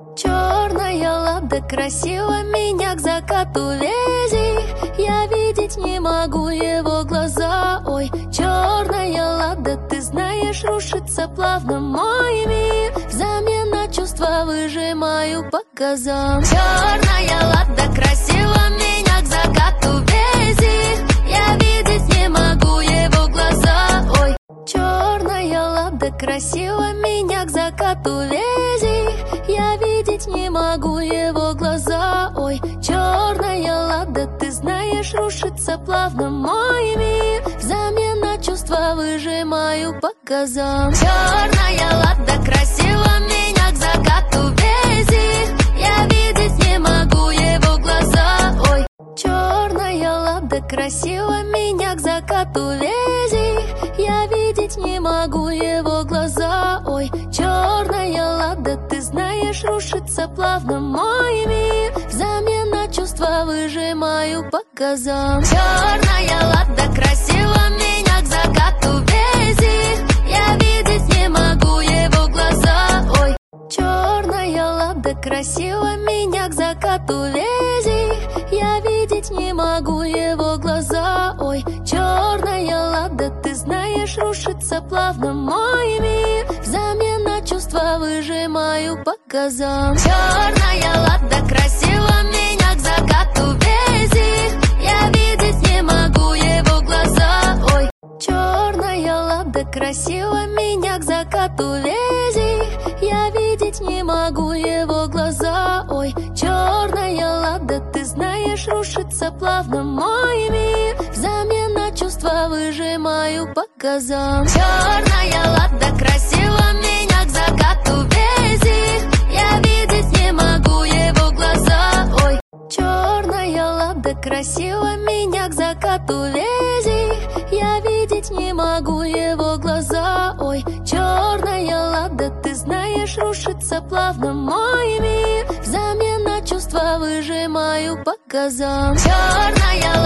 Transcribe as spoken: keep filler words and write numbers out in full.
Черная лада красиво меня к закату вези. Я видеть не могу его глаза. Ой, черная лада, ты знаешь, рушится плавно мой мир. Взамен на чувства выжимаю по газам. Черная лада красиво меня к закату вези. Я видеть не могу его глаза. Ой, черная лада красиво меня к закату вези. Я видеть не могу его глаза. Ой, черная лада, ты знаешь, рушится плавно мой мир. Взамен на чувства выжимаю по газам. Черная лада красиво меня к закату вези. Я видеть не могу его глаза. Ой, черная лада красиво меня к закату вези. Я видеть не могу его глаза. Ой, черная лада, ты знаешь, рушится плавно мой мир. Взамен на чувства выжимаю по газам. Черная лада красиво меня к закату вези. Я видеть не могу его глаза. Ой, черная лада красиво меня к закату вези. Я видеть не могу его глаза. Ой, черная лада, ты знаешь, рушится плавно мой мир. Взамен на чувства выжимаю по газам. Черная лада красиво меня к закату вези. Я видеть не могу его глаза. Ой, черная лада красиво меня к закату вези. Я видеть не могу его глаза. Ой, черная лада, ты знаешь, рушится плавно мой мир. Взамен на чувства выжимаю по газам. Черная лада красиво меня к закату вези. Я видеть не могу его глаза. Ой, черная лада красиво меня к закату вези. Я видеть не могу его глаза. Ой, черная лада, ты знаешь, рушится плавно мой мир. Взамен на чувства выжимаю по газам. Черная